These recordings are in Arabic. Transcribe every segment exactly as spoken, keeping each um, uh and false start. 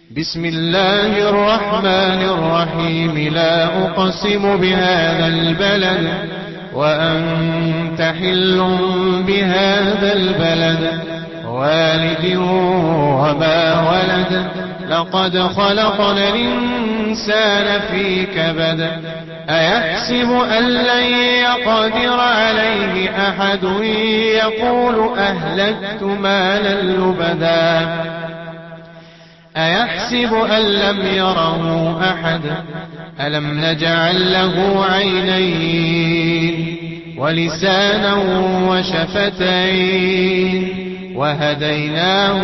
بسم الله الرحمن الرحيم. لا أقسم بهذا البلد وأنت حل بهذا البلد والد وما ولد. لقد خلقنا الإنسان في كبد. أيحسب أن لن يقدر عليه أحد يقول أهلكت مالا لبدا أيحسب أن لم يره أحد ألم نجعل له عينين ولسانا وشفتين وهديناه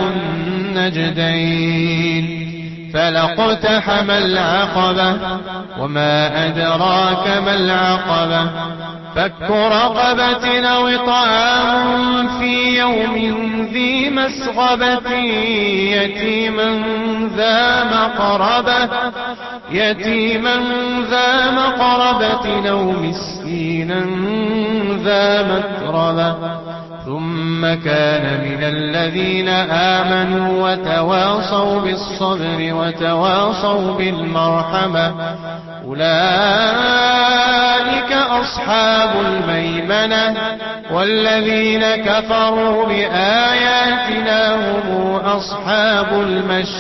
النجدين فلاقتحم العقبة وما أدراك ما العقبة فك رقبة أو طعام في يوم ذي مسغبة يتيما ذا مقربة يتيما ذا مقربة أو مسكينا ذا متربة ثم كان من الذين آمنوا وتواصوا بالصبر وتواصوا بالمرحمة أولئك أصحاب الميمنة والذين كفروا بآياتنا هم أصحاب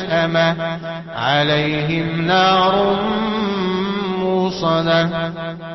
المشأمة عليهم نار موصدة.